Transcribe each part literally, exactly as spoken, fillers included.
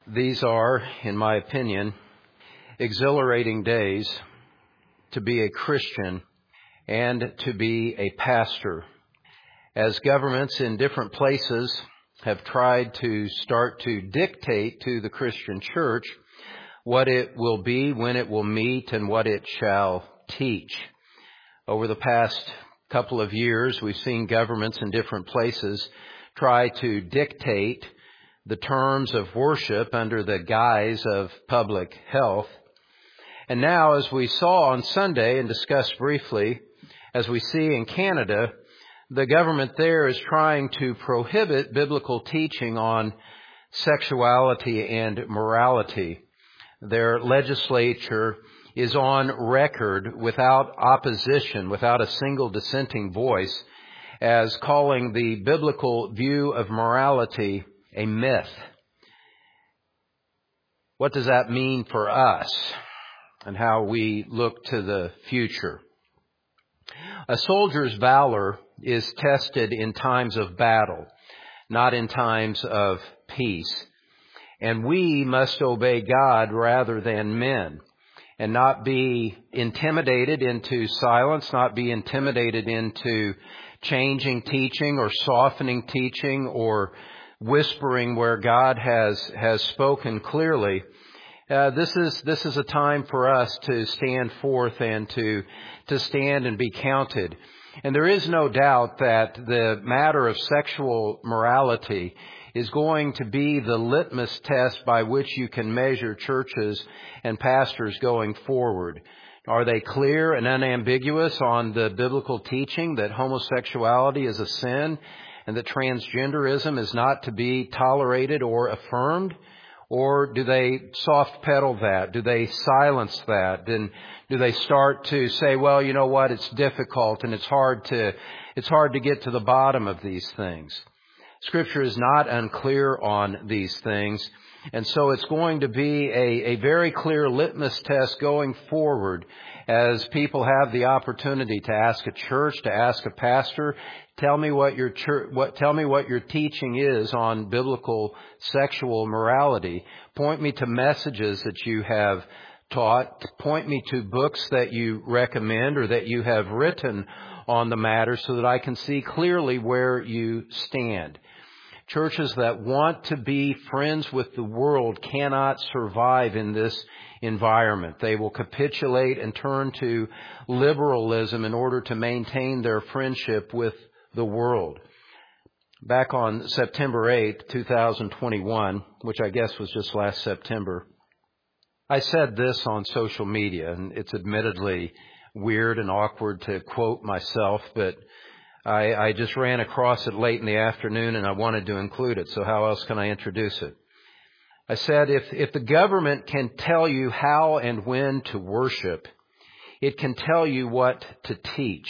These are, in my opinion, exhilarating days to be a Christian and to be a pastor, as governments in different places have tried to start to dictate to the Christian church what it will be, when it will meet, and what it shall teach. Over the past couple of years, we've seen governments in different places try to dictate the terms of worship under the guise of public health. And now, as we saw on Sunday and discussed briefly, as we see in Canada, the government there is trying to prohibit biblical teaching on sexuality and morality. Their legislature is on record without opposition, without a single dissenting voice, as calling the biblical view of morality a myth. What does that mean for us and how we look to the future? A soldier's valor is tested in times of battle, not in times of peace. And we must obey God rather than men, and not be intimidated into silence, not be intimidated into changing teaching or softening teaching or whispering where God has has spoken clearly. Uh, this is this is a time for us to stand forth and to to stand and be counted. And there is no doubt that the matter of sexual morality is going to be the litmus test by which you can measure churches and pastors going forward. Are they clear and unambiguous on the biblical teaching that homosexuality is a sin and that transgenderism is not to be tolerated or affirmed? Or do they soft pedal that? Do they silence that? And do they start to say, well, you know what, it's difficult and it's hard to, it's hard to get to the bottom of these things? Scripture is not unclear on these things, and so it's going to be a, a very clear litmus test going forward as people have the opportunity to ask a church, to ask a pastor, tell me what your church, what, tell me what your teaching is on biblical sexual morality. Point me to messages that you have taught. Point me to books that you recommend or that you have written on the matter so that I can see clearly where you stand. Churches that want to be friends with the world cannot survive in this environment. They will capitulate and turn to liberalism in order to maintain their friendship with the world. Back on September eighth, twenty twenty-one, which I guess was just last September, I said this on social media, and it's admittedly weird and awkward to quote myself, but I, I just ran across it late in the afternoon and I wanted to include it, so how else can I introduce it? I said, if, if the government can tell you how and when to worship, it can tell you what to teach.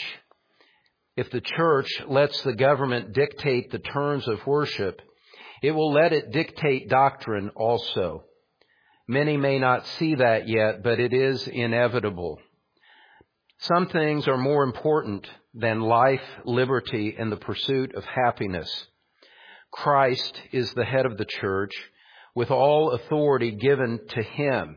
If the church lets the government dictate the terms of worship, it will let it dictate doctrine also. Many may not see that yet, but it is inevitable. Some things are more important than life, liberty, and the pursuit of happiness. Christ is the head of the church, with all authority given to Him.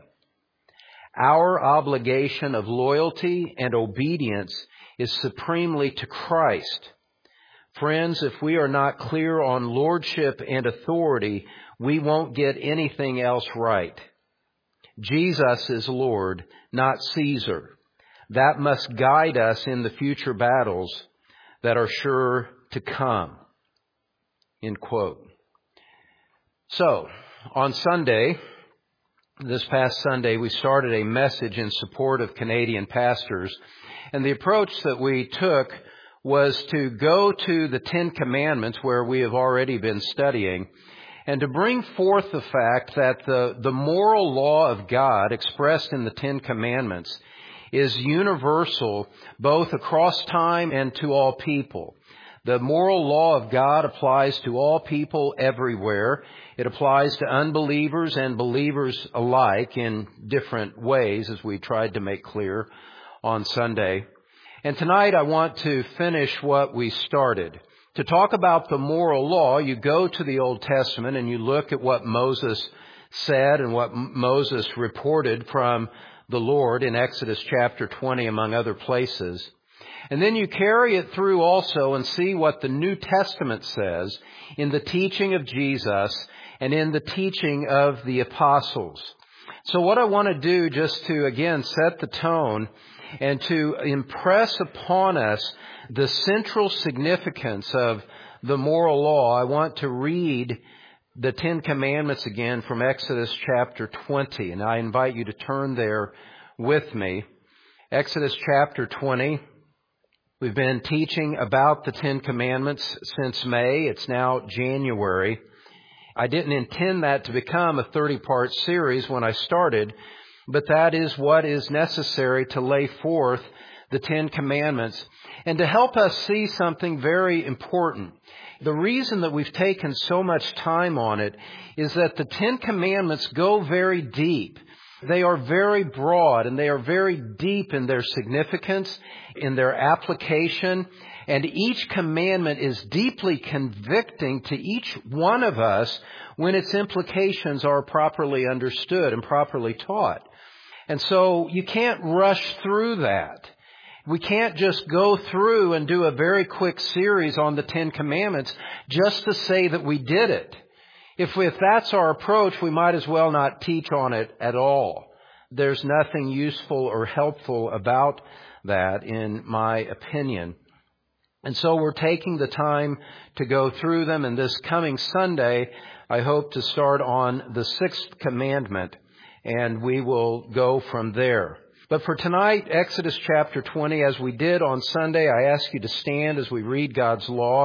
Our obligation of loyalty and obedience is supremely to Christ. Friends, if we are not clear on lordship and authority, we won't get anything else right. Jesus is Lord, not Caesar. That must guide us in the future battles that are sure to come. End quote. So, on Sunday, this past Sunday, we started a message in support of Canadian pastors. And the approach that we took was to go to the Ten Commandments, where we have already been studying, and to bring forth the fact that the, the moral law of God expressed in the Ten Commandments is universal both across time and to all people. The moral law of God applies to all people everywhere. It applies to unbelievers and believers alike in different ways, as we tried to make clear on Sunday. And tonight I want to finish what we started. To talk about the moral law, you go to the Old Testament and you look at what Moses said and what Moses reported from the Lord in Exodus chapter twenty, among other places. And then you carry it through also and see what the New Testament says in the teaching of Jesus and in the teaching of the apostles. So what I want to do, just to again set the tone and to impress upon us the central significance of the moral law, I want to read the Ten Commandments again from Exodus chapter twenty. And I invite you to turn there with me. Exodus chapter twenty. We've been teaching about the Ten Commandments since May. It's now January. I didn't intend that to become a thirty-part series when I started, but that is what is necessary to lay forth the Ten Commandments and to help us see something very important. The reason that we've taken so much time on it is that the Ten Commandments go very deep. They are very broad and they are very deep in their significance, in their application, and each commandment is deeply convicting to each one of us when its implications are properly understood and properly taught. And so you can't rush through that. We can't just go through and do a very quick series on the Ten Commandments just to say that we did it. If, if that's our approach, we might as well not teach on it at all. There's nothing useful or helpful about that, in my opinion. And so we're taking the time to go through them. And this coming Sunday, I hope to start on the sixth commandment, and we will go from there. But for tonight, Exodus chapter twenty, as we did on Sunday, I ask you to stand as we read God's law.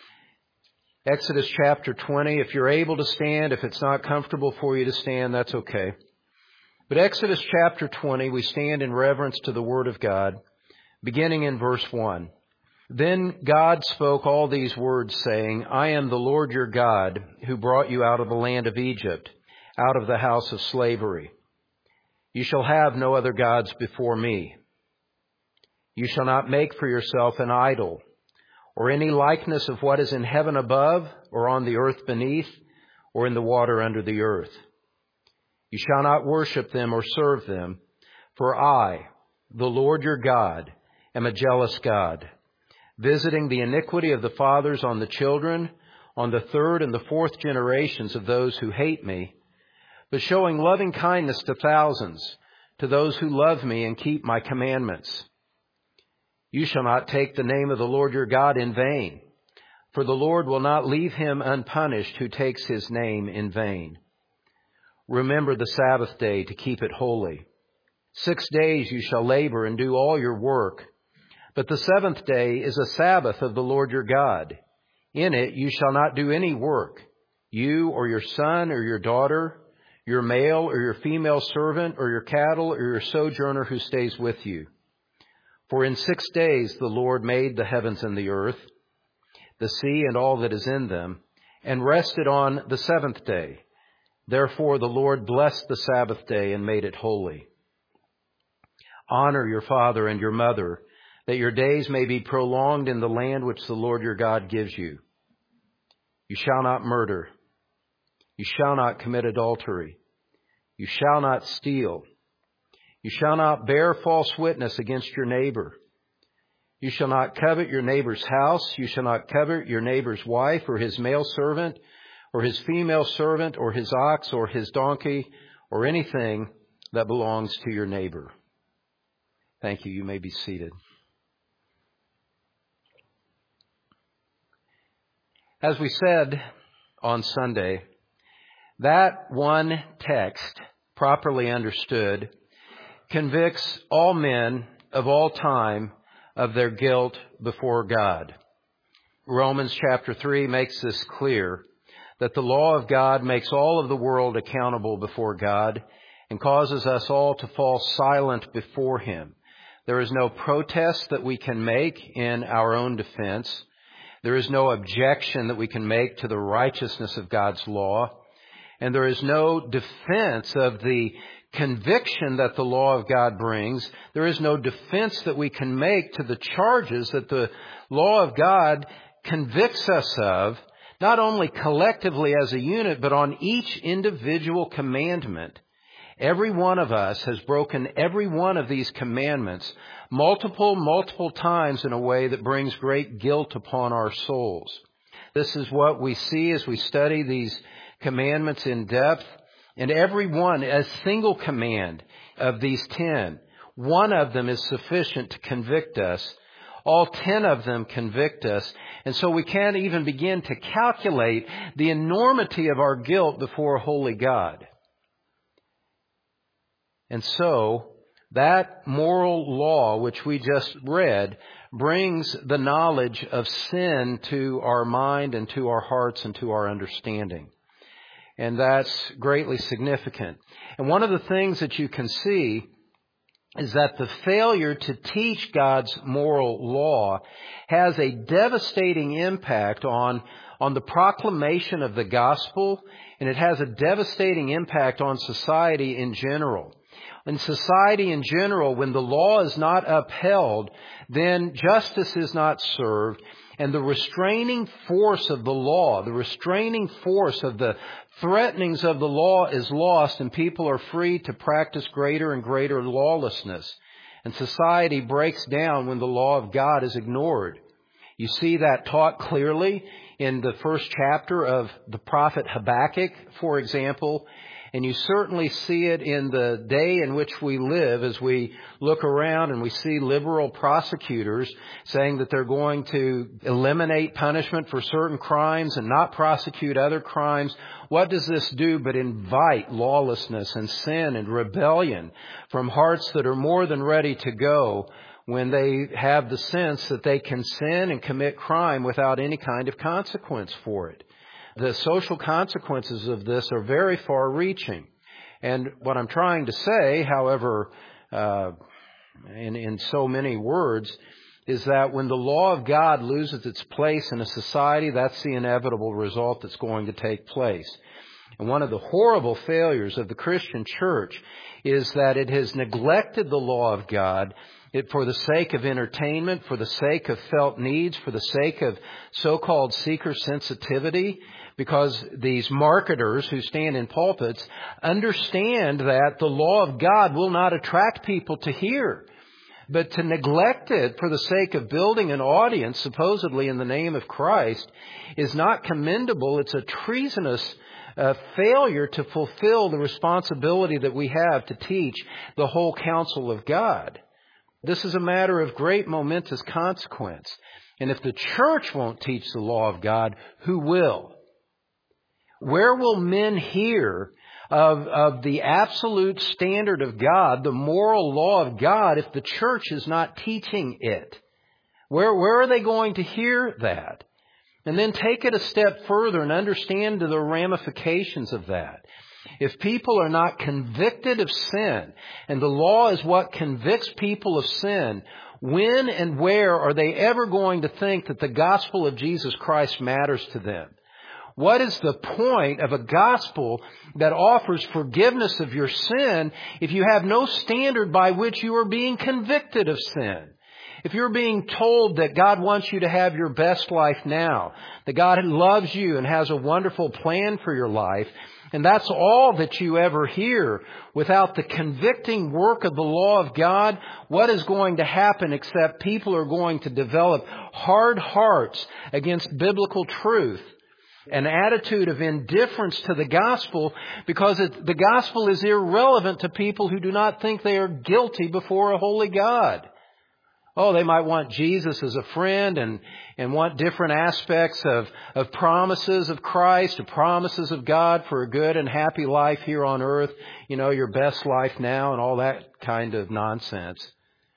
Exodus chapter twenty, if you're able to stand, if it's not comfortable for you to stand, that's okay. But Exodus chapter twenty, we stand in reverence to the Word of God, beginning in verse one. Then God spoke all these words, saying, I am the Lord your God, who brought you out of the land of Egypt, out of the house of slavery. You shall have no other gods before me. You shall not make for yourself an idol, or any likeness of what is in heaven above, or on the earth beneath, or in the water under the earth. You shall not worship them or serve them, for I, the Lord your God, am a jealous God, visiting the iniquity of the fathers on the children, on the third and the fourth generations of those who hate me, but showing loving kindness to thousands, to those who love me and keep my commandments. You shall not take the name of the Lord your God in vain, for the Lord will not leave him unpunished who takes his name in vain. Remember the Sabbath day to keep it holy. Six days you shall labor and do all your work, but the seventh day is a Sabbath of the Lord your God. In it you shall not do any work, you or your son or your daughter, your male or your female servant, or your cattle or your sojourner who stays with you. For in six days the Lord made the heavens and the earth, the sea and all that is in them, and rested on the seventh day. Therefore the Lord blessed the Sabbath day and made it holy. Honor your father and your mother, that your days may be prolonged in the land which the Lord your God gives you. You shall not murder. You shall not commit adultery. You shall not steal. You shall not bear false witness against your neighbor. You shall not covet your neighbor's house. You shall not covet your neighbor's wife or his male servant or his female servant or his ox or his donkey or anything that belongs to your neighbor. Thank you. You may be seated. As we said on Sunday, that one text, properly understood, convicts all men of all time of their guilt before God. Romans chapter three makes this clear, that the law of God makes all of the world accountable before God and causes us all to fall silent before him. There is no protest that we can make in our own defense. There is no objection that we can make to the righteousness of God's law. And there is no defense of the conviction that the law of God brings. There is no defense that we can make to the charges that the law of God convicts us of, not only collectively as a unit, but on each individual commandment. Every one of us has broken every one of these commandments multiple, multiple times in a way that brings great guilt upon our souls. This is what we see as we study these commandments in depth. And every one, a single command of these ten, one of them is sufficient to convict us. All ten of them convict us. And so we can't even begin to calculate the enormity of our guilt before a holy God. And so that moral law, which we just read, brings the knowledge of sin to our mind and to our hearts and to our understanding. And that's greatly significant. And one of the things that you can see is that the failure to teach God's moral law has a devastating impact on, on the proclamation of the gospel, and it has a devastating impact on society in general. In society in general, when the law is not upheld, then justice is not served, and the restraining force of the law, the restraining force of the threatenings of the law is lost, and people are free to practice greater and greater lawlessness. And society breaks down when the law of God is ignored. You see that taught clearly in the first chapter of the prophet Habakkuk, for example. And you certainly see it in the day in which we live as we look around and we see liberal prosecutors saying that they're going to eliminate punishment for certain crimes and not prosecute other crimes. What does this do but invite lawlessness and sin and rebellion from hearts that are more than ready to go when they have the sense that they can sin and commit crime without any kind of consequence for it? The social consequences of this are very far-reaching. And what I'm trying to say, however, uh, in, in so many words, is that when the law of God loses its place in a society, that's the inevitable result that's going to take place. And one of the horrible failures of the Christian church is that it has neglected the law of God It, for the sake of entertainment, for the sake of felt needs, for the sake of so-called seeker sensitivity, because these marketers who stand in pulpits understand that the law of God will not attract people to hear. But to neglect it for the sake of building an audience, supposedly in the name of Christ, is not commendable. It's a treasonous uh, failure to fulfill the responsibility that we have to teach the whole counsel of God. This is a matter of great momentous consequence. And if the church won't teach the law of God, who will? Where will men hear of, of the absolute standard of God, the moral law of God, if the church is not teaching it? Where, where are they going to hear that? And then take it a step further and understand the ramifications of that. If people are not convicted of sin, and the law is what convicts people of sin, when and where are they ever going to think that the gospel of Jesus Christ matters to them? What is the point of a gospel that offers forgiveness of your sin if you have no standard by which you are being convicted of sin? If you're being told that God wants you to have your best life now, that God loves you and has a wonderful plan for your life, and that's all that you ever hear, without the convicting work of the law of God, what is going to happen except people are going to develop hard hearts against biblical truth? An attitude of indifference to the gospel, because it, the gospel is irrelevant to people who do not think they are guilty before a holy God. Oh, they might want Jesus as a friend and, and want different aspects of, of promises of Christ, of promises of God for a good and happy life here on earth. You know, your best life now and all that kind of nonsense.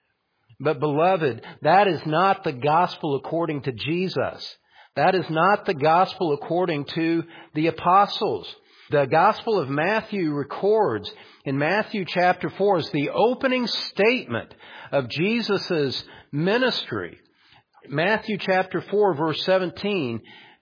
But beloved, that is not the gospel according to Jesus. That is not the gospel according to the apostles. The Gospel of Matthew records in Matthew chapter four is the opening statement of Jesus' ministry. Matthew chapter four, verse seventeen,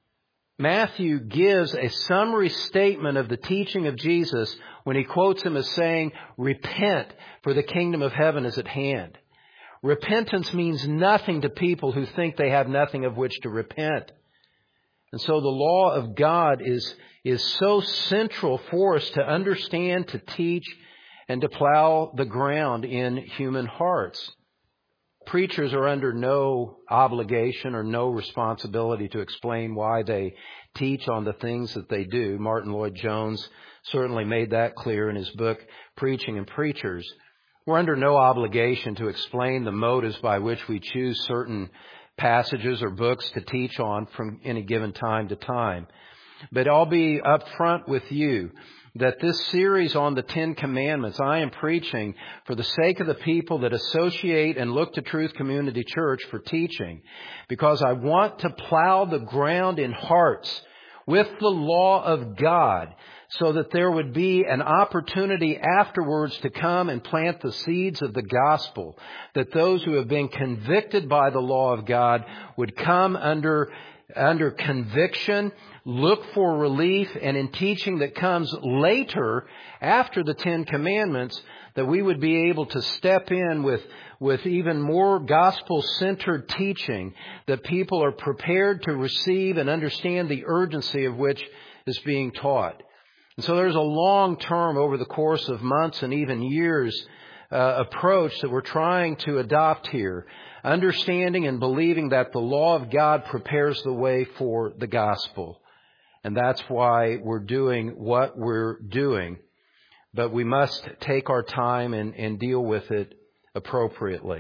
Matthew gives a summary statement of the teaching of Jesus when he quotes him as saying, "Repent, for the kingdom of heaven is at hand." Repentance means nothing to people who think they have nothing of which to repent. And so the law of God is, is so central for us to understand, to teach, and to plow the ground in human hearts. Preachers are under no obligation or no responsibility to explain why they teach on the things that they do. Martin Lloyd-Jones certainly made that clear in his book, Preaching and Preachers. We're under no obligation to explain the motives by which we choose certain passages or books to teach on from any given time to time. But I'll be upfront with you that this series on the Ten Commandments I am preaching for the sake of the people that associate and look to Truth Community Church for teaching, because I want to plow the ground in hearts with the law of God so that there would be an opportunity afterwards to come and plant the seeds of the gospel, that those who have been convicted by the law of God would come under under conviction, look for relief, and in teaching that comes later after the Ten Commandments, that we would be able to step in with, with even more gospel-centered teaching that people are prepared to receive and understand the urgency of which is being taught. And so there's a long-term, over the course of months and even years, uh, approach that we're trying to adopt here, understanding and believing that the law of God prepares the way for the gospel. And that's why we're doing what we're doing. But we must take our time and, and deal with it appropriately.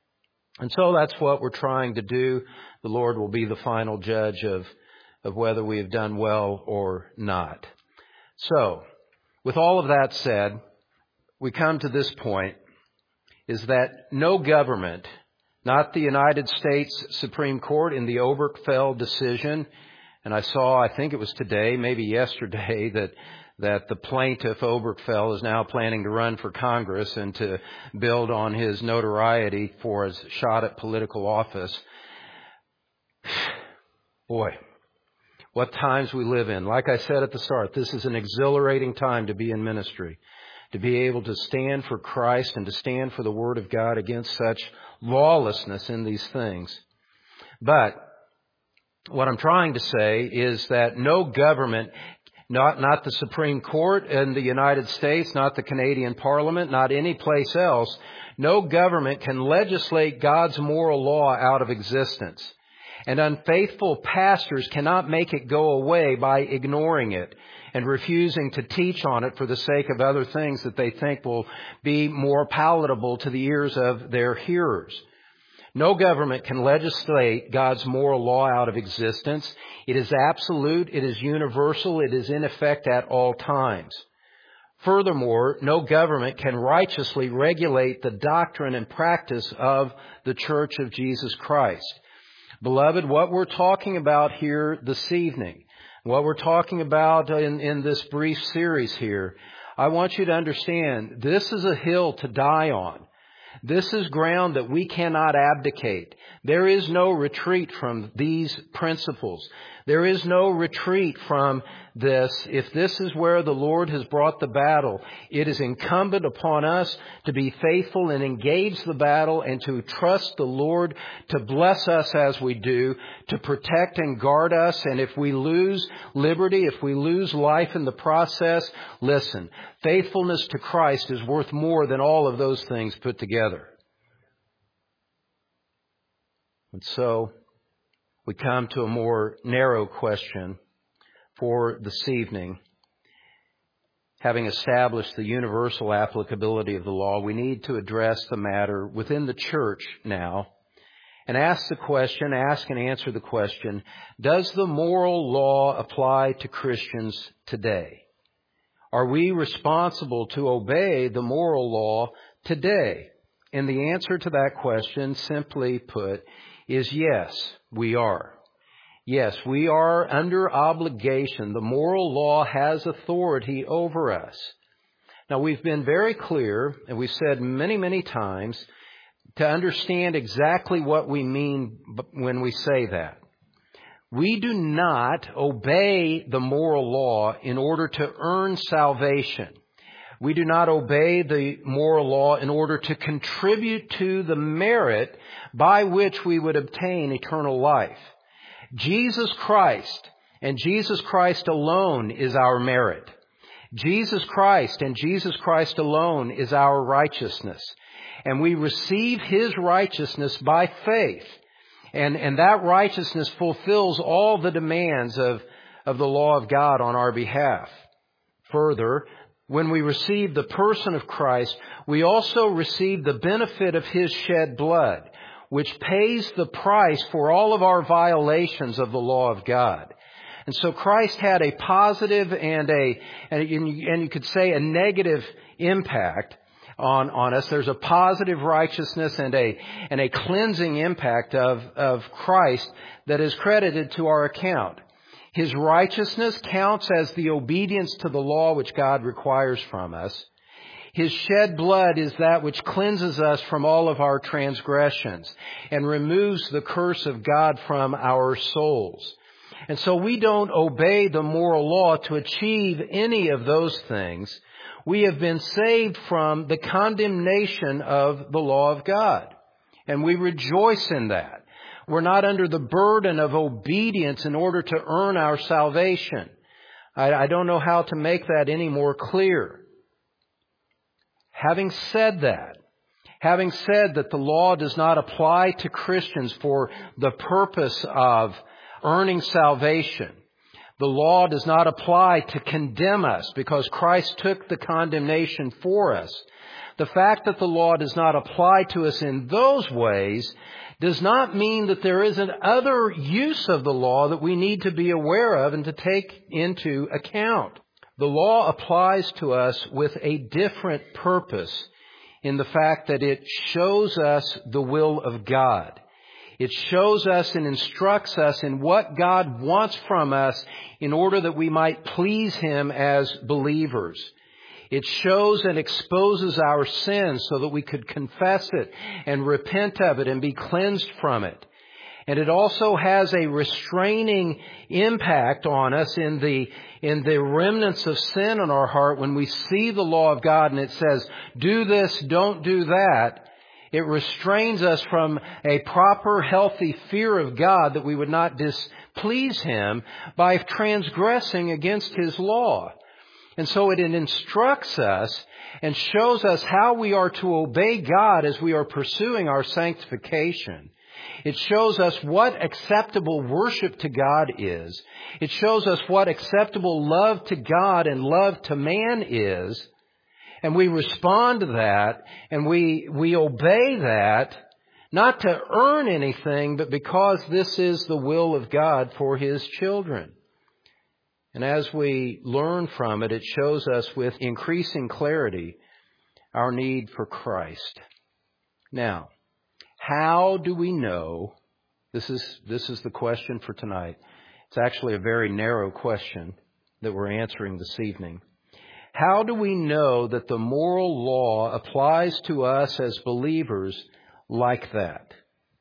And so that's what we're trying to do. The Lord will be the final judge of, of whether we have done well or not. So, with all of that said, we come to this point, is that no government, not the United States Supreme Court in the Obergefell decision, and I saw, I think it was today, maybe yesterday, that that the plaintiff Obergefell is now planning to run for Congress and to build on his notoriety for his shot at political office. Boy, what times we live in. Like I said at the start, this is an exhilarating time to be in ministry, to be able to stand for Christ and to stand for the Word of God against such lawlessness in these things. But what I'm trying to say is that no government, not, not the Supreme Court in the United States, not the Canadian Parliament, not any place else, no government can legislate God's moral law out of existence. And unfaithful pastors cannot make it go away by ignoring it and refusing to teach on it for the sake of other things that they think will be more palatable to the ears of their hearers. No government can legislate God's moral law out of existence. It is absolute, it is universal, it is in effect at all times. Furthermore, no government can righteously regulate the doctrine and practice of the Church of Jesus Christ. Beloved, what we're talking about here this evening, what we're talking about in, in this brief series here, I want you to understand this is a hill to die on. This is ground that we cannot abdicate. There is no retreat from these principles. There is no retreat from this. If this is where the Lord has brought the battle, it is incumbent upon us to be faithful and engage the battle and to trust the Lord to bless us as we do, to protect and guard us. And if we lose liberty, if we lose life in the process, listen, faithfulness to Christ is worth more than all of those things put together. And so we come to a more narrow question for this evening. Having established the universal applicability of the law, we need to address the matter within the church now and ask the question, ask and answer the question, does the moral law apply to Christians today? Are we responsible to obey the moral law today? And the answer to that question, simply put, is yes, we are. Yes, we are under obligation. The moral law has authority over us. Now, we've been very clear, and we've said many, many times, to understand exactly what we mean when we say that. We do not obey the moral law in order to earn salvation. We do not obey the moral law in order to contribute to the merit by which we would obtain eternal life. Jesus Christ and Jesus Christ alone is our merit. Jesus Christ and Jesus Christ alone is our righteousness. And we receive His righteousness by faith. And, and that righteousness fulfills all the demands of, of the law of God on our behalf. Further, when we receive the person of Christ, we also receive the benefit of His shed blood, which pays the price for all of our violations of the law of God. And so Christ had a positive and a, and you, and you could say a negative impact on, on us. There's a positive righteousness and a, and a cleansing impact of, of Christ that is credited to our account. His righteousness counts as the obedience to the law which God requires from us. His shed blood is that which cleanses us from all of our transgressions and removes the curse of God from our souls. And so we don't obey the moral law to achieve any of those things. We have been saved from the condemnation of the law of God. And we rejoice in that. We're not under the burden of obedience in order to earn our salvation. I, I don't know how to make that any more clear. Having said that, having said that the law does not apply to Christians for the purpose of earning salvation, the law does not apply to condemn us because Christ took the condemnation for us. The fact that the law does not apply to us in those ways does not mean that there isn't other use of the law that we need to be aware of and to take into account. The law applies to us with a different purpose in the fact that it shows us the will of God. It shows us and instructs us in what God wants from us in order that we might please Him as believers. It shows and exposes our sins so that we could confess it and repent of it and be cleansed from it. And it also has a restraining impact on us in the, in the remnants of sin in our heart when we see the law of God and it says, do this, don't do that. It restrains us from a proper, healthy fear of God that we would not displease Him by transgressing against His law. And so it instructs us and shows us how we are to obey God as we are pursuing our sanctification. It shows us what acceptable worship to God is. It shows us what acceptable love to God and love to man is. And we respond to that and we, we obey that, not to earn anything, but because this is the will of God for His children. And as we learn from it, it shows us with increasing clarity our need for Christ. Now, how do we know? This is, this is the question for tonight. It's actually a very narrow question that we're answering this evening. How do we know that the moral law applies to us as believers like that?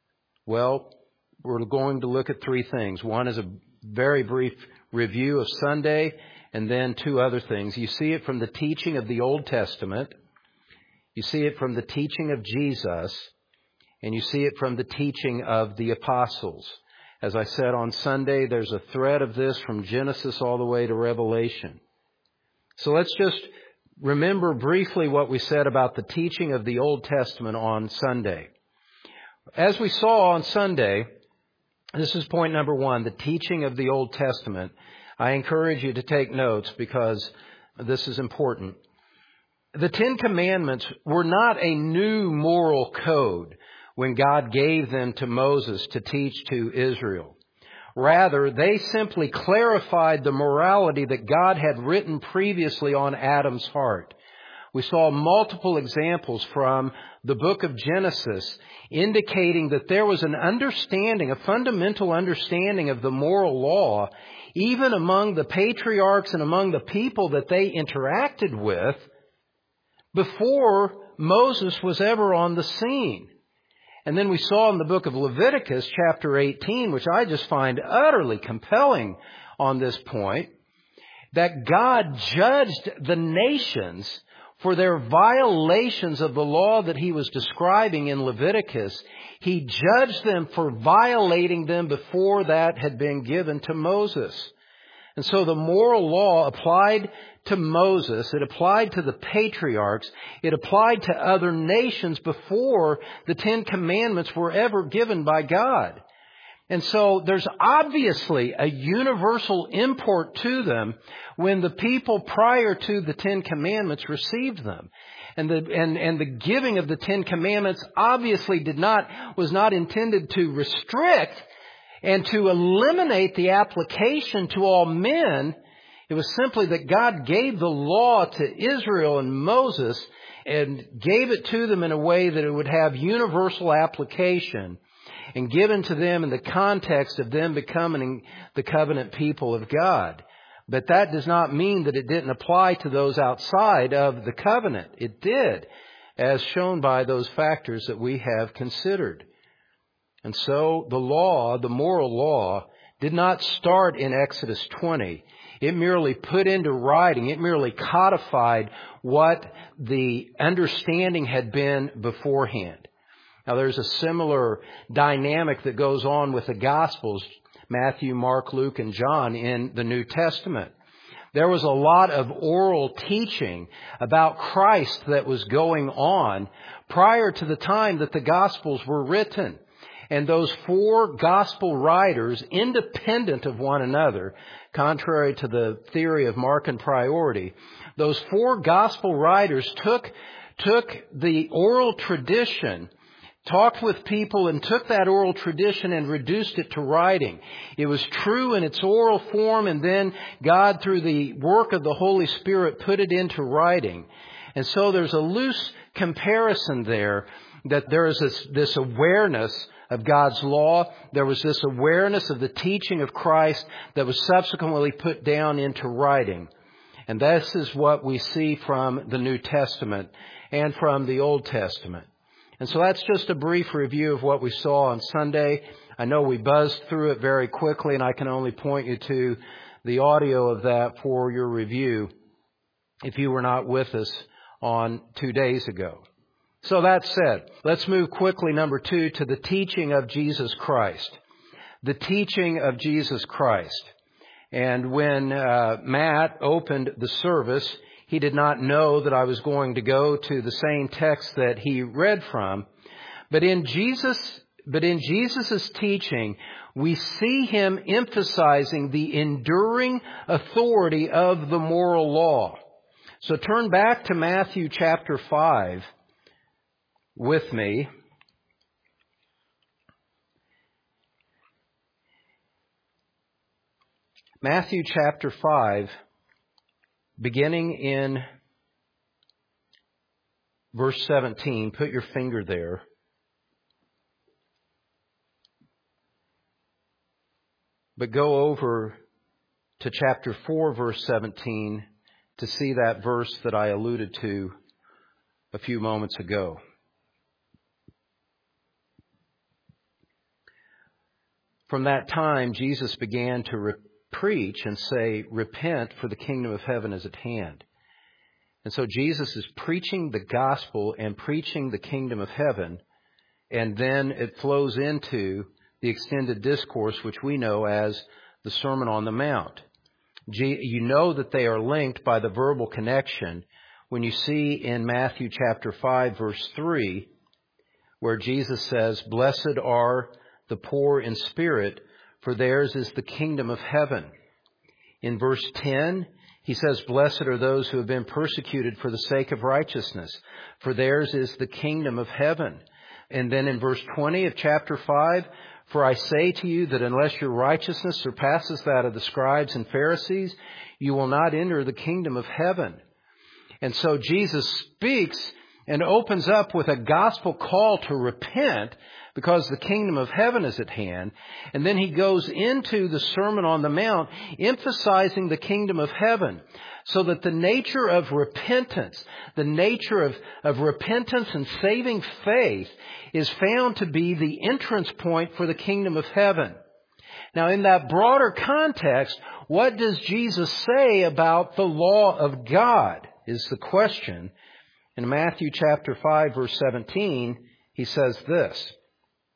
Well, we're going to look at three things. One is a very brief review of Sunday, and then two other things. You see it from the teaching of the Old Testament. You see it from the teaching of Jesus, and you see it from the teaching of the apostles. As I said on Sunday, there's a thread of this from Genesis all the way to Revelation. So let's just remember briefly what we said about the teaching of the Old Testament on Sunday. As we saw on Sunday, this is point number one, the teaching of the Old Testament. I encourage you to take notes because this is important. The Ten Commandments were not a new moral code when God gave them to Moses to teach to Israel. Rather, they simply clarified the morality that God had written previously on Adam's heart. We saw multiple examples from the book of Genesis indicating that there was an understanding, a fundamental understanding of the moral law, even among the patriarchs and among the people that they interacted with before Moses was ever on the scene. And then we saw in the book of Leviticus, chapter eighteen, which I just find utterly compelling on this point, that God judged the nations for their violations of the law that He was describing in Leviticus. He judged them for violating them before that had been given to Moses. And so the moral law applied to Moses, it applied to the patriarchs, it applied to other nations before the Ten Commandments were ever given by God. And so there's obviously a universal import to them when the people prior to the Ten Commandments received them. And the, and, and the giving of the Ten Commandments obviously did not, was not intended to restrict and to eliminate the application to all men. It was simply that God gave the law to Israel and Moses and gave it to them in a way that it would have universal application and given to them in the context of them becoming the covenant people of God. But that does not mean that it didn't apply to those outside of the covenant. It did, as shown by those factors that we have considered. And so the law, the moral law, did not start in Exodus twenty. It merely put into writing, it merely codified what the understanding had been beforehand. Now there's a similar dynamic that goes on with the Gospels, Matthew, Mark, Luke, and John in the New Testament. There was a lot of oral teaching about Christ that was going on prior to the time that the Gospels were written. And those four Gospel writers, independent of one another, contrary to the theory of Markan priority, those four Gospel writers took, took the oral tradition, talked with people and took that oral tradition and reduced it to writing. It was true in its oral form, and then God, through the work of the Holy Spirit, put it into writing. And so there's a loose comparison there, that there is this, this awareness of God's law. There was this awareness of the teaching of Christ that was subsequently put down into writing. And this is what we see from the New Testament and from the Old Testament. And so that's just a brief review of what we saw on Sunday. I know we buzzed through it very quickly, and I can only point you to the audio of that for your review if you were not with us on two days ago. So that said, let's move quickly, number two, to the teaching of Jesus Christ. The teaching of Jesus Christ. And when uh, Matt opened the service, he did not know that I was going to go to the same text that he read from. But in Jesus, but in Jesus' teaching, we see him emphasizing the enduring authority of the moral law. So turn back to Matthew chapter five with me. Matthew chapter five, beginning in verse seventeen. Put your finger there. But go over to chapter four, verse seventeen, to see that verse that I alluded to a few moments ago. From that time, Jesus began to re- preach and say, "Repent, for the kingdom of heaven is at hand." And so Jesus is preaching the gospel and preaching the kingdom of heaven, and then it flows into the extended discourse, which we know as the Sermon on the Mount. You know that they are linked by the verbal connection when you see in Matthew chapter five, verse three, where Jesus says, "Blessed are the poor in spirit, for theirs is the kingdom of heaven." In verse ten, he says, "Blessed are those who have been persecuted for the sake of righteousness, for theirs is the kingdom of heaven." And then in verse twenty of chapter five, "For I say to you that unless your righteousness surpasses that of the scribes and Pharisees, you will not enter the kingdom of heaven." And so Jesus speaks and opens up with a gospel call to repent, because the kingdom of heaven is at hand. And then he goes into the Sermon on the Mount, emphasizing the kingdom of heaven, so that the nature of repentance, the nature of, of repentance and saving faith is found to be the entrance point for the kingdom of heaven. Now, in that broader context, what does Jesus say about the law of God is the question. In Matthew chapter five, verse seventeen, he says this,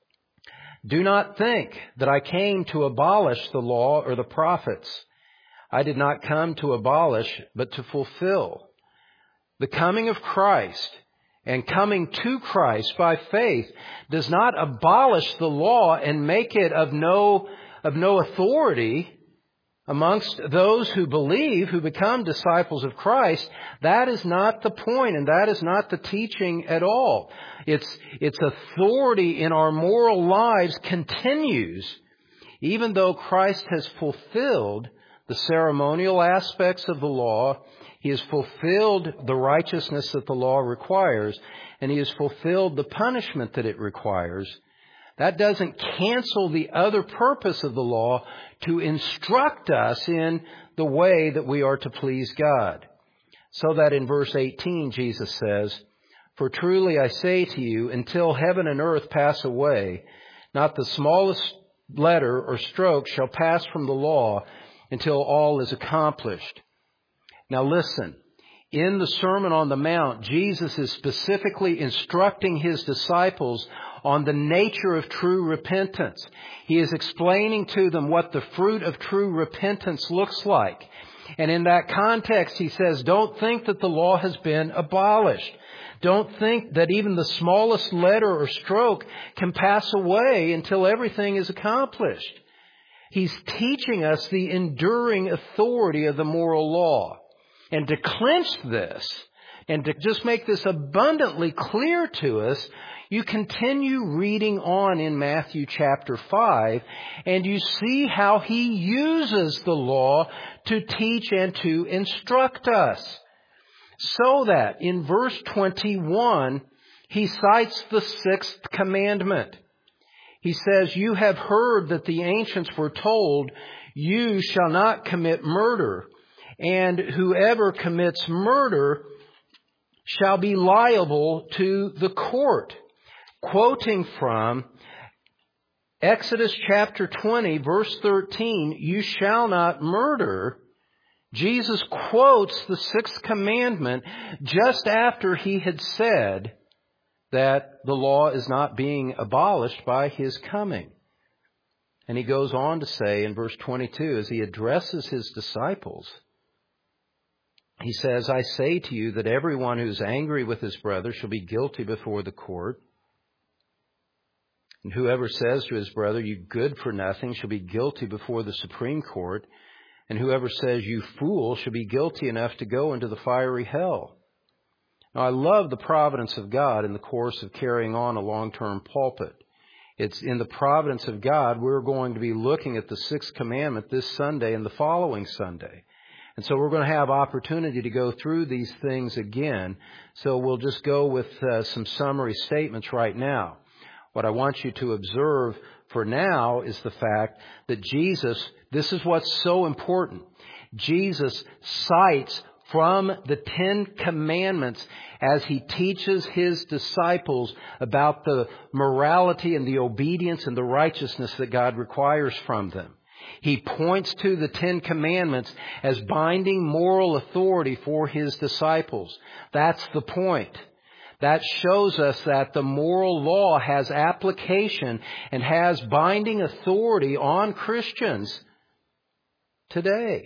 "Do not think that I came to abolish the law or the prophets. I did not come to abolish, but to fulfill. The coming of Christ and coming to Christ by faith does not abolish the law and make it of no, of no authority amongst those who believe, who become disciples of Christ. That is not the point, and that is not the teaching at all. Its, its authority in our moral lives continues, even though Christ has fulfilled the ceremonial aspects of the law. He has fulfilled the righteousness that the law requires, and He has fulfilled the punishment that it requires. That doesn't cancel the other purpose of the law to instruct us in the way that we are to please God. So that in verse eighteen, Jesus says, "For truly I say to you, until heaven and earth pass away, not the smallest letter or stroke shall pass from the law until all is accomplished." Now listen, in the Sermon on the Mount, Jesus is specifically instructing His disciples on the nature of true repentance. He is explaining to them what the fruit of true repentance looks like. And in that context, He says, don't think that the law has been abolished. Don't think that even the smallest letter or stroke can pass away until everything is accomplished. He's teaching us the enduring authority of the moral law. And to clinch this, and to just make this abundantly clear to us, you continue reading on in Matthew chapter five, and you see how He uses the law to teach and to instruct us. So that in verse twenty-one, He cites the sixth commandment. He says, "You have heard that the ancients were told, 'You shall not commit murder,' and whoever commits murder shall be liable to the court." Quoting from Exodus chapter twenty, verse thirteen, "You shall not murder," Jesus quotes the sixth commandment just after He had said that the law is not being abolished by His coming. And He goes on to say in verse twenty-two, as He addresses His disciples, He says, "I say to you that everyone who is angry with his brother shall be guilty before the court. And whoever says to his brother, 'You good for nothing,' shall be guilty before the Supreme Court. And whoever says, 'You fool,' shall be guilty enough to go into the fiery hell." Now, I love the providence of God in the course of carrying on a long-term pulpit. It's in the providence of God we're going to be looking at the sixth commandment this Sunday and the following Sunday. And so we're going to have opportunity to go through these things again. So we'll just go with uh, some summary statements right now. What I want you to observe for now is the fact that Jesus, this is what's so important. Jesus cites from the Ten Commandments as He teaches His disciples about the morality and the obedience and the righteousness that God requires from them. He points to the Ten Commandments as binding moral authority for His disciples. That's the point. That shows us that the moral law has application and has binding authority on Christians today.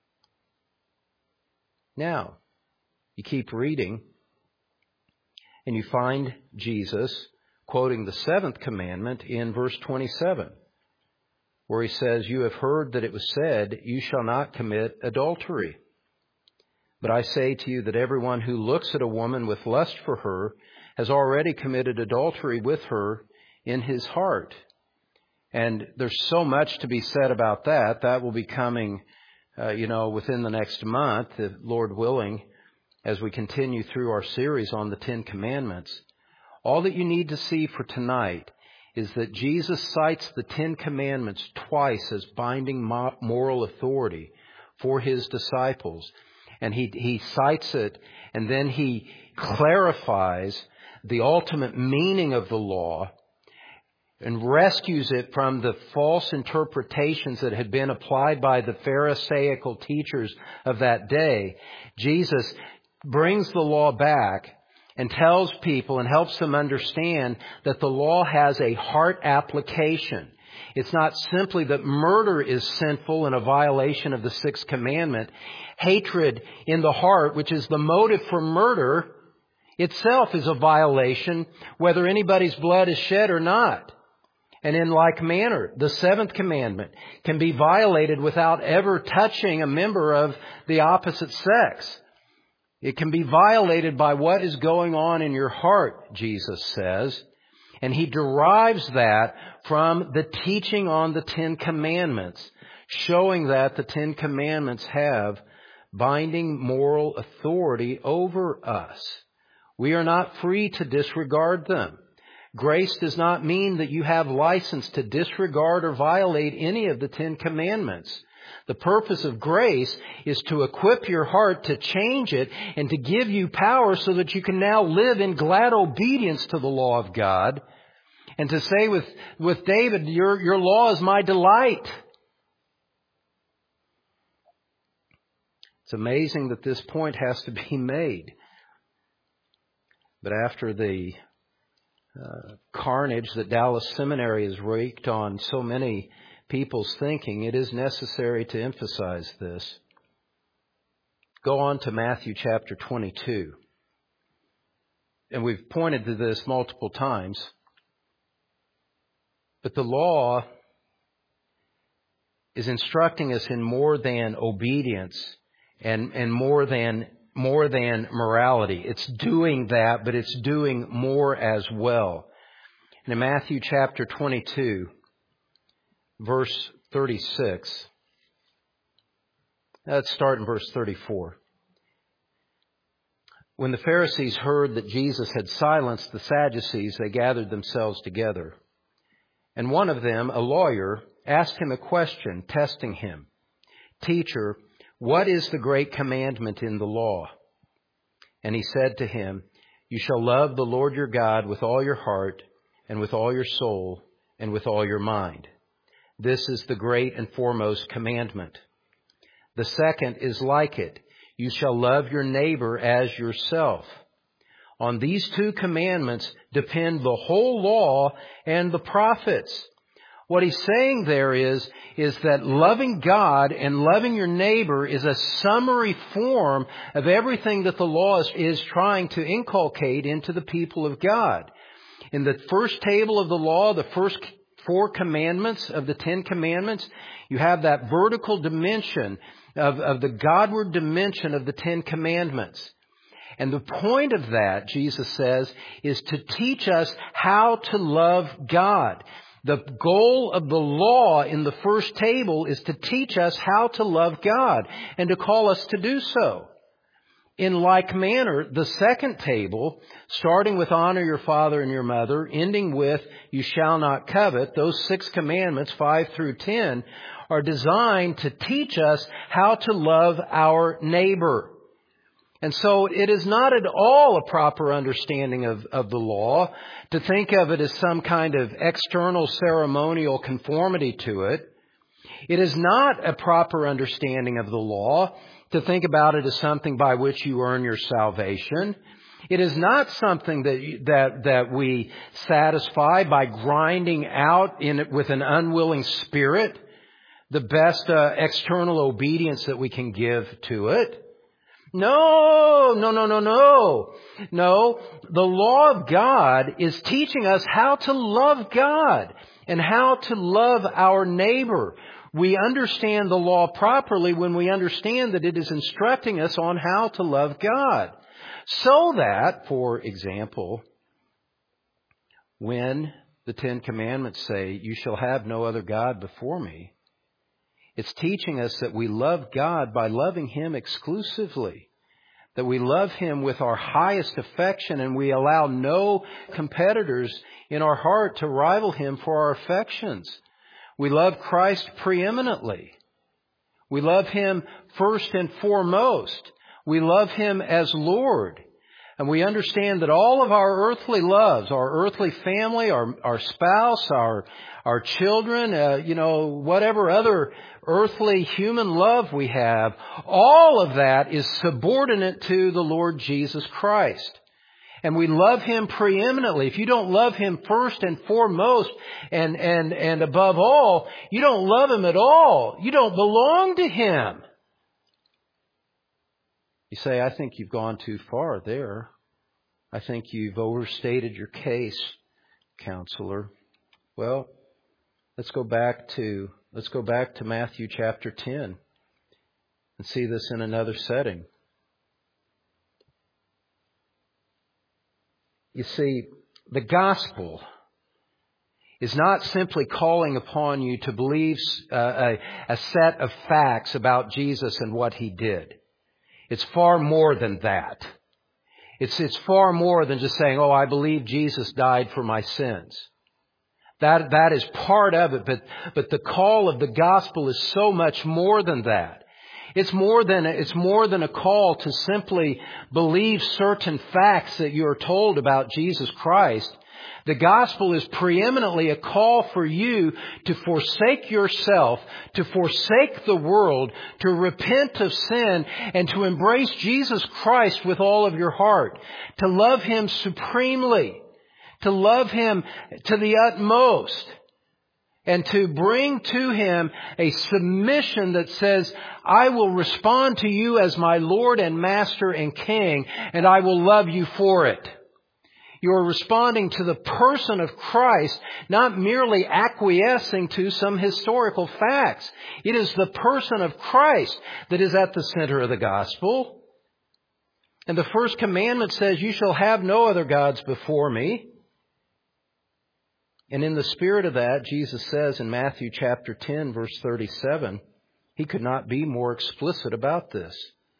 Now, you keep reading and you find Jesus quoting the seventh commandment in verse twenty-seven, where He says, "You have heard that it was said, 'You shall not commit adultery.' But I say to you that everyone who looks at a woman with lust for her has already committed adultery with her in his heart." And there's so much to be said about that. That will be coming, uh, you know, within the next month, if Lord willing, as we continue through our series on the Ten Commandments. All that you need to see for tonight is that Jesus cites the Ten Commandments twice as binding moral authority for His disciples. And he, he cites it, and then He clarifies the ultimate meaning of the law and rescues it from the false interpretations that had been applied by the Pharisaical teachers of that day. Jesus brings the law back and tells people and helps them understand that the law has a heart application. It's not simply that murder is sinful and a violation of the sixth commandment. Hatred in the heart, which is the motive for murder, itself is a violation, whether anybody's blood is shed or not. And in like manner, the seventh commandment can be violated without ever touching a member of the opposite sex. It can be violated by what is going on in your heart, Jesus says. And he derives that from the teaching on the Ten Commandments, showing that the Ten Commandments have binding moral authority over us. We are not free to disregard them. Grace does not mean that you have license to disregard or violate any of the Ten Commandments. The purpose of grace is to equip your heart to change it and to give you power so that you can now live in glad obedience to the law of God. And to say with, with David, your, your law is my delight. It's amazing that this point has to be made. But after the uh, carnage that Dallas Seminary has wreaked on so many people's thinking, it is necessary to emphasize this. Go on to Matthew chapter twenty-two. And we've pointed to this multiple times. But the law is instructing us in more than obedience and, and more than more than morality. It's doing that, but it's doing more as well. And in Matthew chapter twenty-two, verse thirty-six, let's start in verse thirty-four. When the Pharisees heard that Jesus had silenced the Sadducees, they gathered themselves together. And one of them, a lawyer, asked him a question, testing him. Teacher, what is the great commandment in the law? And he said to him, you shall love the Lord your God with all your heart and with all your soul and with all your mind. This is the great and foremost commandment. The second is like it. You shall love your neighbor as yourself. On these two commandments depend the whole law and the prophets. What he's saying there is, is that loving God and loving your neighbor is a summary form of everything that the law is, is trying to inculcate into the people of God. In the first table of the law, the first four commandments of the Ten Commandments, you have that vertical dimension of, of the Godward dimension of the Ten Commandments. And the point of that, Jesus says, is to teach us how to love God. The goal of the law in the first table is to teach us how to love God and to call us to do so. In like manner, the second table, starting with honor your father and your mother, ending with you shall not covet, those six commandments, five through ten, are designed to teach us how to love our neighbor. And so it is not at all a proper understanding of, of the law to think of it as some kind of external ceremonial conformity to it. It is not a proper understanding of the law to think about it as something by which you earn your salvation. It is not something that that that we satisfy by grinding out in it with an unwilling spirit the best uh, external obedience that we can give to it. No, no, no, no, no. No, the law of God is teaching us how to love God and how to love our neighbor. We understand the law properly when we understand that it is instructing us on how to love God. So that, for example, when the Ten Commandments say, you shall have no other God before me, it's teaching us that we love God by loving Him exclusively, that we love Him with our highest affection, and we allow no competitors in our heart to rival Him for our affections. We love Christ preeminently. We love Him first and foremost. We love Him as Lord. And we understand that all of our earthly loves, our earthly family, our, our spouse, our, our children, uh, you know, whatever other earthly human love we have, all of that is subordinate to the Lord Jesus Christ. And we love Him preeminently. If you don't love Him first and foremost and, and, and above all, you don't love Him at all. You don't belong to Him. You say, I think you've gone too far there. I think you've overstated your case, counselor. Well, let's go back to, let's go back to Matthew chapter ten and see this in another setting. You see, the gospel is not simply calling upon you to believe uh, a, a set of facts about Jesus and what He did. It's far more than that. It's, it's far more than just saying, oh, I believe Jesus died for my sins. That, that is part of it, but, but the call of the gospel is so much more than that. It's more than, it's more than a call to simply believe certain facts that you are told about Jesus Christ. The gospel is preeminently a call for you to forsake yourself, to forsake the world, to repent of sin, and to embrace Jesus Christ with all of your heart, to love Him supremely, to love Him to the utmost, and to bring to Him a submission that says, I will respond to you as my Lord and Master and King, and I will love you for it. You are responding to the person of Christ, not merely acquiescing to some historical facts. It is the person of Christ that is at the center of the gospel. And the first commandment says, you shall have no other gods before me. And in the spirit of that, Jesus says in Matthew chapter ten, verse thirty-seven, He could not be more explicit about this.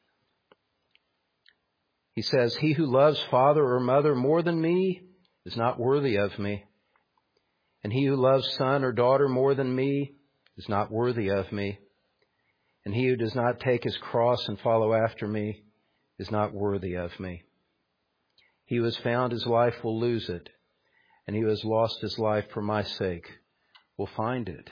He says, he who loves father or mother more than me is not worthy of me. And he who loves son or daughter more than me is not worthy of me. And he who does not take his cross and follow after me is not worthy of me. He who has found his life will lose it. And he who has lost his life for my sake will find it.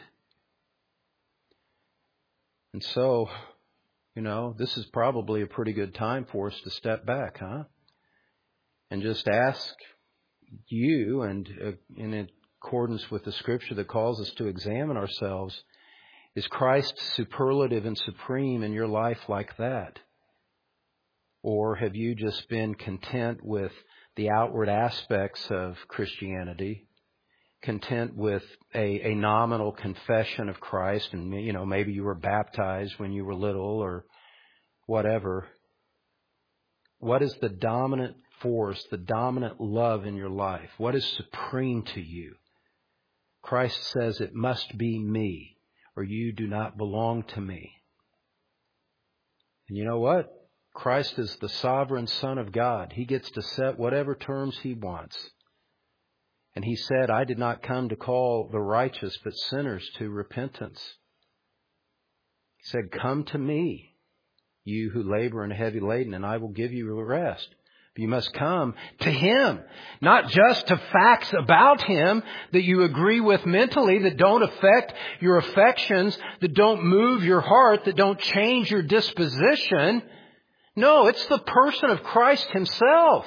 And so, you know, this is probably a pretty good time for us to step back, huh? And just ask you, and uh, in accordance with the Scripture that calls us to examine ourselves, is Christ superlative and supreme in your life like that? Or have you just been content with the outward aspects of Christianity, content with a, a nominal confession of Christ, and, you know, maybe you were baptized when you were little or whatever? What is the dominant force, the dominant love in your life? What is supreme to you? Christ says it must be me, or you do not belong to me. And you know what? Christ is the sovereign Son of God. He gets to set whatever terms He wants. And He said, I did not come to call the righteous, but sinners to repentance. He said, come to me, you who labor and are heavy laden, and I will give you rest. But you must come to Him, not just to facts about Him that you agree with mentally, that don't affect your affections, that don't move your heart, that don't change your disposition. No, it's the person of Christ Himself.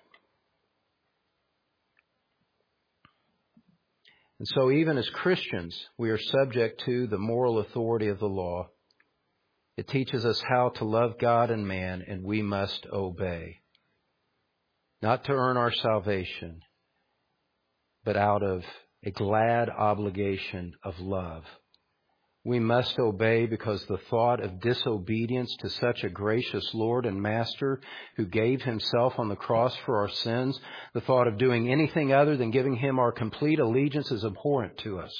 And so even as Christians, we are subject to the moral authority of the law. It teaches us how to love God and man, and we must obey. Not to earn our salvation, but out of a glad obligation of love. We must obey because the thought of disobedience to such a gracious Lord and Master who gave Himself on the cross for our sins, the thought of doing anything other than giving Him our complete allegiance is abhorrent to us.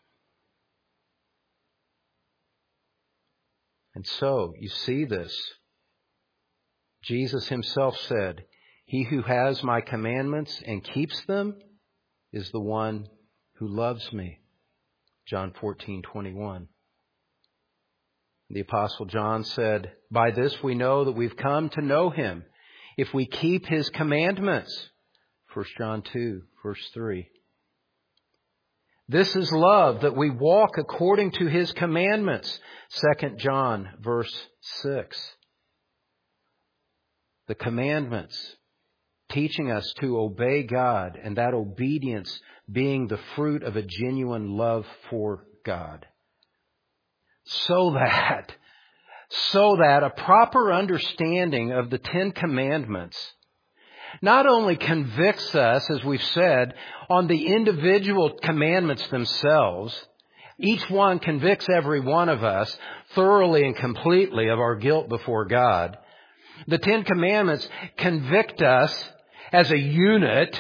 And so, you see this. Jesus Himself said, he who has my commandments and keeps them is the one who loves me. John fourteen twenty-one. The Apostle John said, by this we know that we've come to know Him, if we keep His commandments. First John two, verse three. This is love, that we walk according to His commandments. Second John, verse six. The commandments teaching us to obey God, and that obedience being the fruit of a genuine love for God. So that, so that a proper understanding of the Ten Commandments not only convicts us, as we've said, on the individual commandments themselves. Each one convicts every one of us thoroughly and completely of our guilt before God. The Ten Commandments convict us as a unit.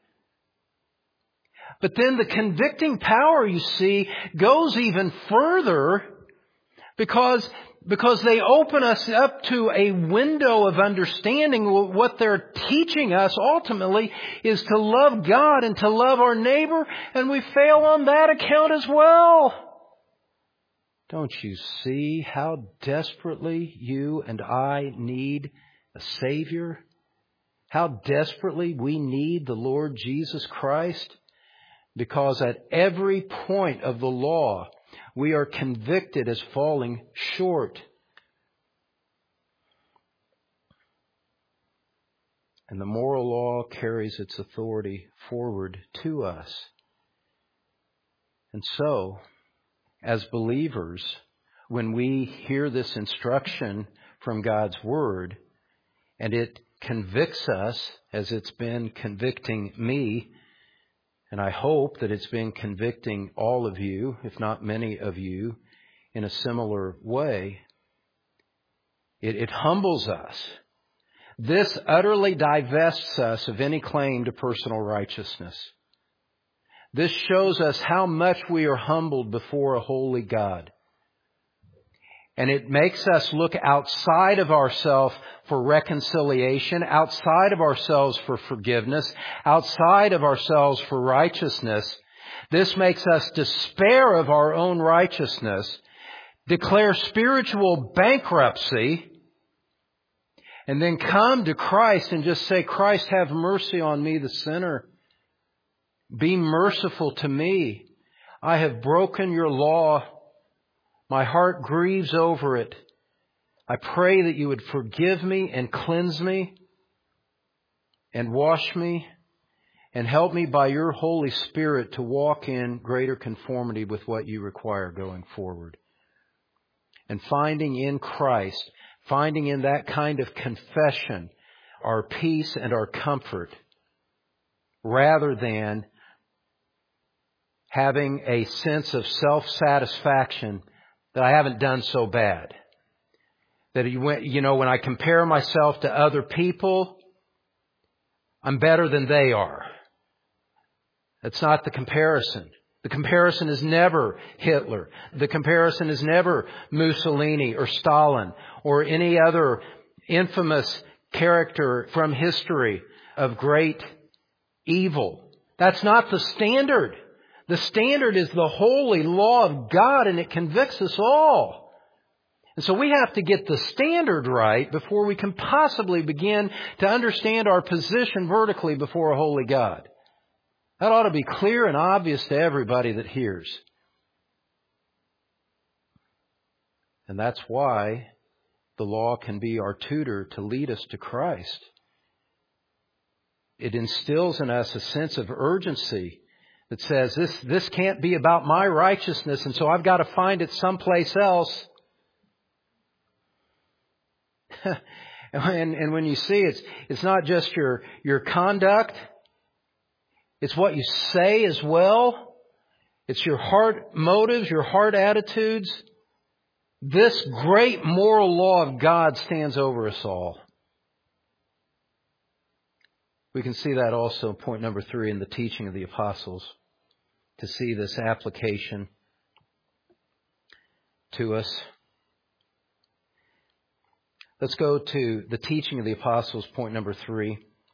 But then the convicting power, you see, goes even further because, because they open us up to a window of understanding. What they're teaching us ultimately is to love God and to love our neighbor, and we fail on that account as well. Don't you see how desperately you and I need a Savior? How desperately we need the Lord Jesus Christ? Because at every point of the law, we are convicted as falling short. And the moral law carries its authority forward to us. And so, as believers, when we hear this instruction from God's Word, and it convicts us as it's been convicting me, and I hope that it's been convicting all of you, if not many of you, in a similar way, it, it humbles us. This utterly divests us of any claim to personal righteousness. This shows us how much we are humbled before a holy God. And it makes us look outside of ourselves for reconciliation, outside of ourselves for forgiveness, outside of ourselves for righteousness. This makes us despair of our own righteousness, declare spiritual bankruptcy, and then come to Christ and just say, Christ, have mercy on me, the sinner. Be merciful to me. I have broken your law. My heart grieves over it. I pray that you would forgive me and cleanse me and wash me and help me by your Holy Spirit to walk in greater conformity with what you require going forward. And finding in Christ, finding in that kind of confession our peace and our comfort, rather than having a sense of self-satisfaction that I haven't done so bad. That, you know, when I compare myself to other people, I'm better than they are. That's not the comparison. The comparison is never Hitler. The comparison is never Mussolini or Stalin or any other infamous character from history of great evil. That's not the standard. The standard is the holy law of God, and it convicts us all. And so we have to get the standard right before we can possibly begin to understand our position vertically before a holy God. That ought to be clear and obvious to everybody that hears. And that's why the law can be our tutor to lead us to Christ. It instills in us a sense of urgency that says this, this can't be about my righteousness, and so I've got to find it someplace else. and, and when you see it's, it's not just your, your conduct, it's what you say as well. It's your heart motives, your heart attitudes. This great moral law of God stands over us all. We can see that also, point number three, in the teaching of the apostles. To see this application to us. Let's go to the teaching of the apostles, point number three.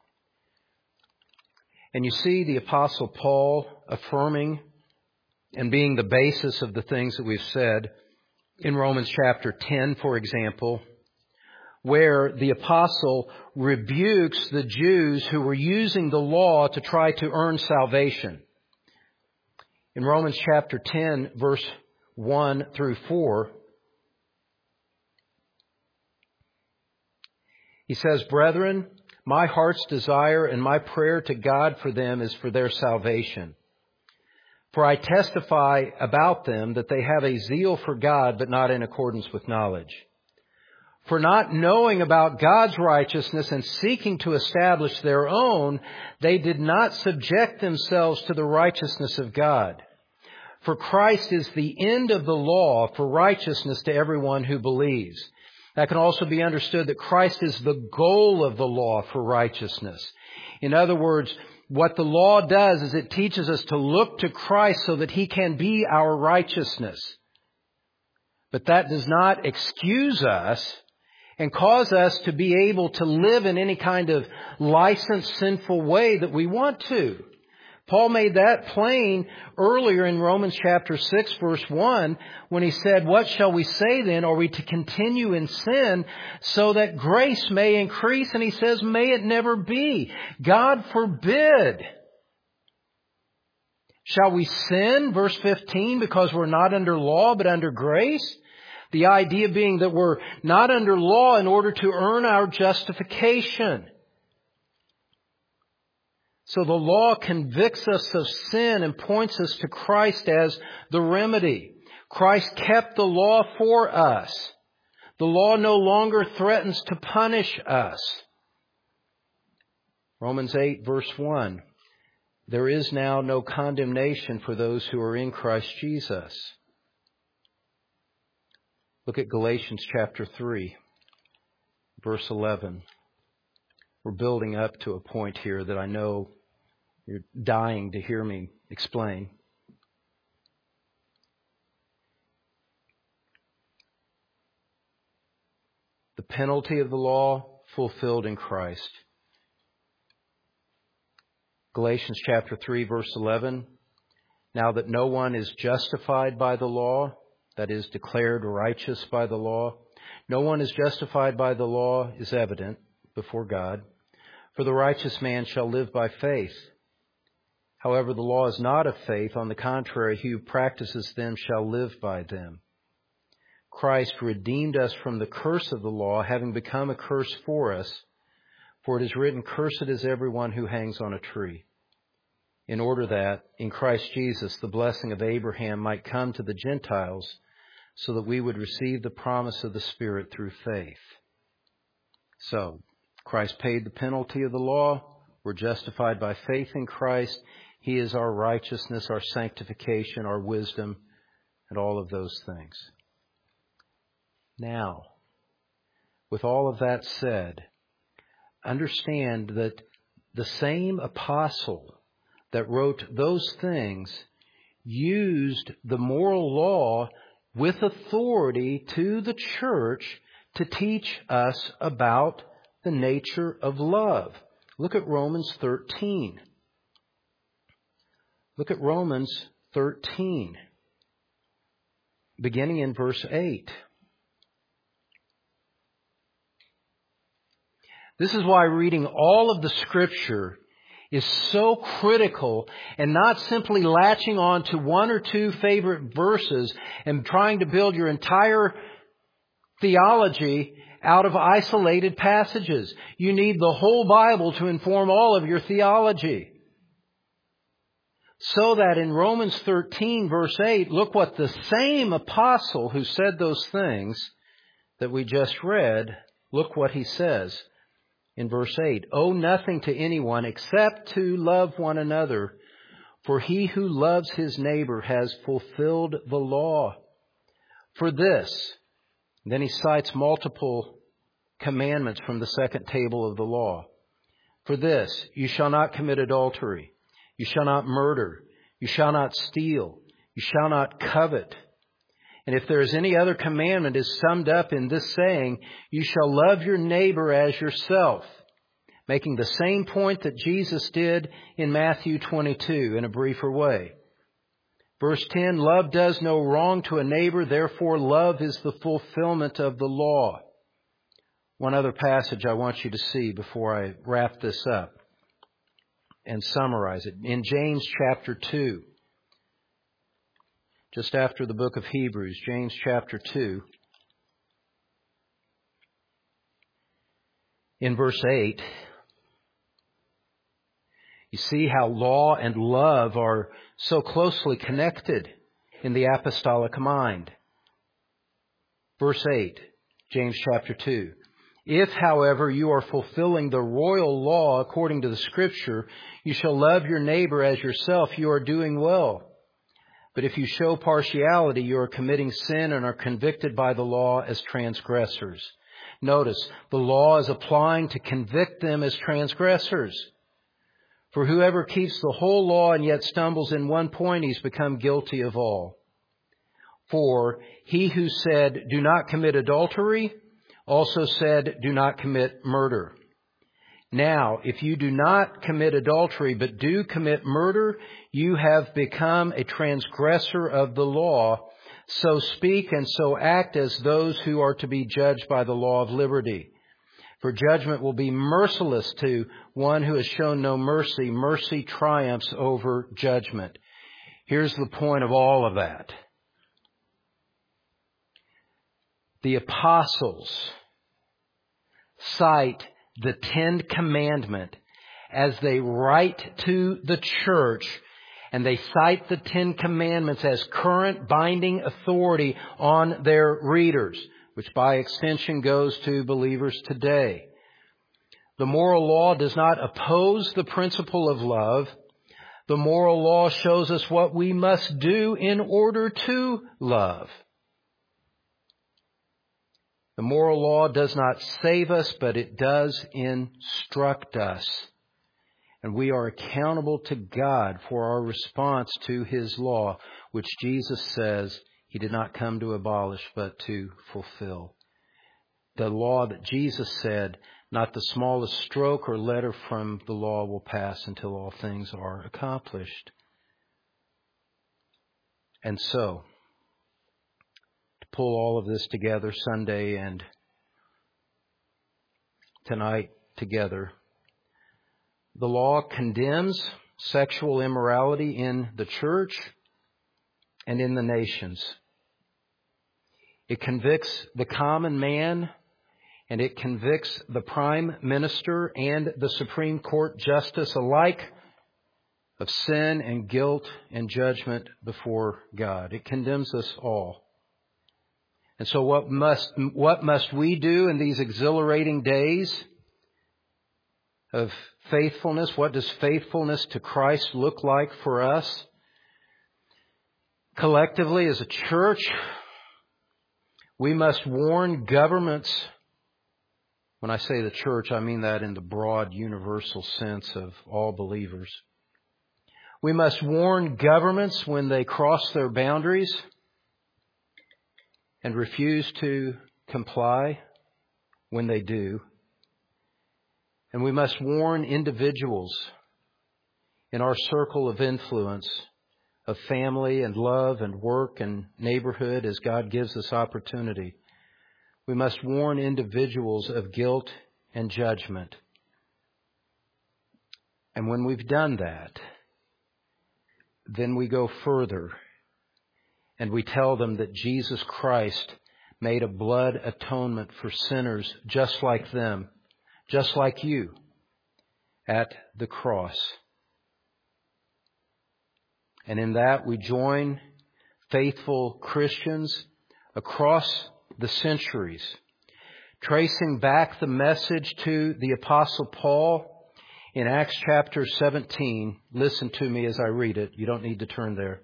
And you see the apostle Paul affirming and being the basis of the things that we've said in Romans chapter ten, for example, where the apostle rebukes the Jews who were using the law to try to earn salvation. In Romans chapter ten, verse one through four, he says, Brethren, My heart's desire and my prayer to God for them is for their salvation. For I testify about them that they have a zeal for God, but not in accordance with knowledge. For not knowing about God's righteousness and seeking to establish their own, they did not subject themselves to the righteousness of God. For Christ is the end of the law for righteousness to everyone who believes. That can also be understood that Christ is the goal of the law for righteousness. In other words, what the law does is it teaches us to look to Christ so that He can be our righteousness. But that does not excuse us and cause us to be able to live in any kind of licensed, sinful way that we want to. Paul made that plain earlier in Romans chapter six, verse one, when he said, "What shall we say then? Are we to continue in sin so that grace may increase?" And he says, "May it never be. God forbid." Shall we sin, verse fifteen, because we're not under law but under grace? The idea being that we're not under law in order to earn our justification. So the law convicts us of sin and points us to Christ as the remedy. Christ kept the law for us. The law no longer threatens to punish us. Romans eight, verse one. There is now no condemnation for those who are in Christ Jesus. Look at Galatians chapter three, verse eleven. We're building up to a point here that I know you're dying to hear me explain. The penalty of the law fulfilled in Christ. Galatians chapter three, verse eleven. Now that no one is justified by the law, that is, declared righteous by the law, no one is justified by the law is evident before God. For the righteous man shall live by faith. However, the law is not of faith. On the contrary, he who practices them shall live by them. Christ redeemed us from the curse of the law, having become a curse for us. For it is written, "Cursed is everyone who hangs on a tree," in order that in Christ Jesus the blessing of Abraham might come to the Gentiles, so that we would receive the promise of the Spirit through faith. So, Christ paid the penalty of the law. We're justified by faith in Christ. He is our righteousness, our sanctification, our wisdom, and all of those things. Now, with all of that said, understand that the same apostle that wrote those things used the moral law with authority to the church to teach us about the nature of love. Look at Romans thirteen. Look at Romans thirteen, beginning in verse eight. This is why reading all of the Scripture is so critical, and not simply latching on to one or two favorite verses and trying to build your entire theology out of isolated passages. You need the whole Bible to inform all of your theology. So that in Romans thirteen, verse eight, look what the same apostle who said those things that we just read, look what he says in verse eight. "Owe nothing to anyone except to love one another, for he who loves his neighbor has fulfilled the law. For this," then he cites multiple commandments from the second table of the law. "For this, you shall not commit adultery. You shall not murder. You shall not steal. You shall not covet. And if there is any other commandment is summed up in this saying, you shall love your neighbor as yourself," making the same point that Jesus did in Matthew twenty-two in a briefer way. Verse ten, "Love does no wrong to a neighbor, therefore love is the fulfillment of the law." One other passage I want you to see before I wrap this up and summarize it. In James chapter two, just after the book of Hebrews, James chapter two, in verse eight, You see how law and love are so closely connected in the apostolic mind. Verse eight, James chapter two. If, however, you are fulfilling the royal law according to the Scripture, you shall love your neighbor as yourself, you are doing well. But if you show partiality, you are committing sin and are convicted by the law as transgressors. Notice, the law is applying to convict them as transgressors. For whoever keeps the whole law and yet stumbles in one point, he's become guilty of all. For he who said, do not commit adultery, also said, do not commit murder. Now, if you do not commit adultery, but do commit murder, you have become a transgressor of the law. So speak and so act as those who are to be judged by the law of liberty. For judgment will be merciless to one who has shown no mercy. Mercy triumphs over judgment. Here's the point of all of that. The apostles cite the Ten Commandments as they write to the church, and they cite the Ten Commandments as current binding authority on their readers, which by extension goes to believers today. The moral law does not oppose the principle of love. The moral law shows us what we must do in order to love. The moral law does not save us, but it does instruct us. And we are accountable to God for our response to His law, which Jesus says He did not come to abolish, but to fulfill. The law that Jesus said, not the smallest stroke or letter from the law will pass until all things are accomplished. And so, pull all of this together Sunday and tonight together. The law condemns sexual immorality in the church and in the nations. It convicts the common man, and it convicts the prime minister and the Supreme Court justice alike of sin and guilt and judgment before God. It condemns us all. And so what must, what must we do in these exhilarating days of faithfulness? What does faithfulness to Christ look like for us? Collectively, as a church, we must warn governments. When I say the church, I mean that in the broad, universal sense of all believers. We must warn governments when they cross their boundaries and refuse to comply when they do. And we must warn individuals in our circle of influence, of family and love and work and neighborhood as God gives us opportunity. We must warn individuals of guilt and judgment. And when we've done that, then we go further and we tell them that Jesus Christ made a blood atonement for sinners just like them, just like you, at the cross. And in that we join faithful Christians across the centuries, tracing back the message to the Apostle Paul in Acts chapter seventeen. Listen to me as I read it. You don't need to turn there.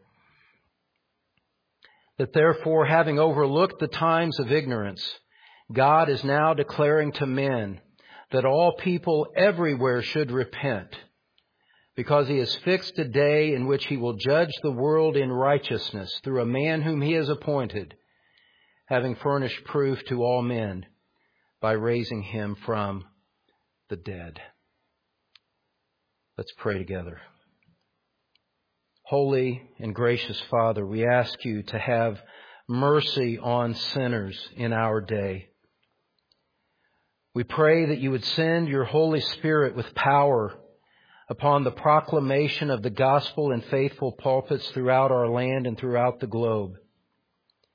That therefore, having overlooked the times of ignorance, God is now declaring to men that all people everywhere should repent, because He has fixed a day in which He will judge the world in righteousness through a man whom He has appointed, having furnished proof to all men by raising Him from the dead. Let's pray together. Holy and gracious Father, we ask You to have mercy on sinners in our day. We pray that You would send Your Holy Spirit with power upon the proclamation of the gospel in faithful pulpits throughout our land and throughout the globe.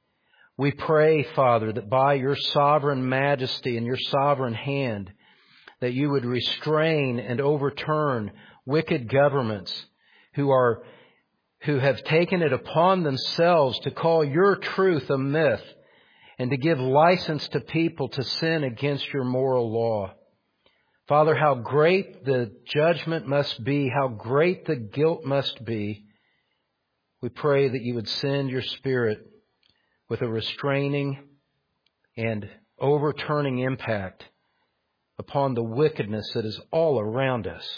We pray, Father, that by Your sovereign majesty and Your sovereign hand, that you would restrain and overturn wicked governments who are who have taken it upon themselves to call your truth a myth and to give license to people to sin against your moral law. Father, how great the judgment must be, how great the guilt must be. We pray that you would send your Spirit with a restraining and overturning impact upon the wickedness that is all around us.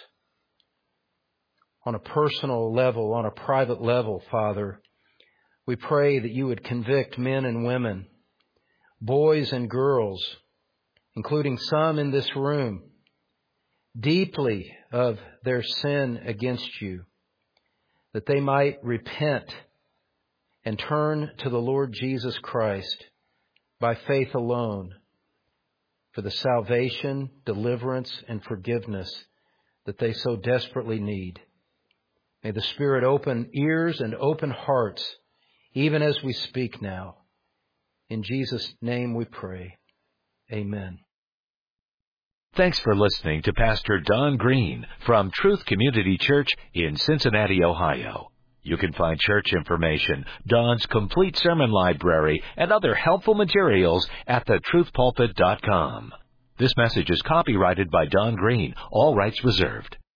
On a personal level, on a private level, Father, we pray that you would convict men and women, boys and girls, including some in this room, deeply of their sin against you, that they might repent and turn to the Lord Jesus Christ by faith alone for the salvation, deliverance, and forgiveness that they so desperately need. May the Spirit open ears and open hearts, even as we speak now. In Jesus' name we pray. Amen. Thanks for listening to Pastor Don Green from Truth Community Church in Cincinnati, Ohio. You can find church information, Don's complete sermon library, and other helpful materials at the truth pulpit dot com. This message is copyrighted by Don Green, all rights reserved.